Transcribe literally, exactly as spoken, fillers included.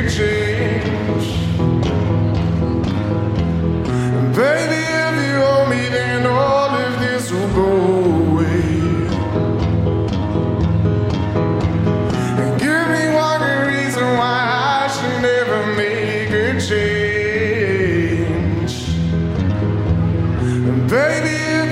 a change. And baby, if you hold me, then all of this will go away. And give me one reason why I should never make a change. And baby,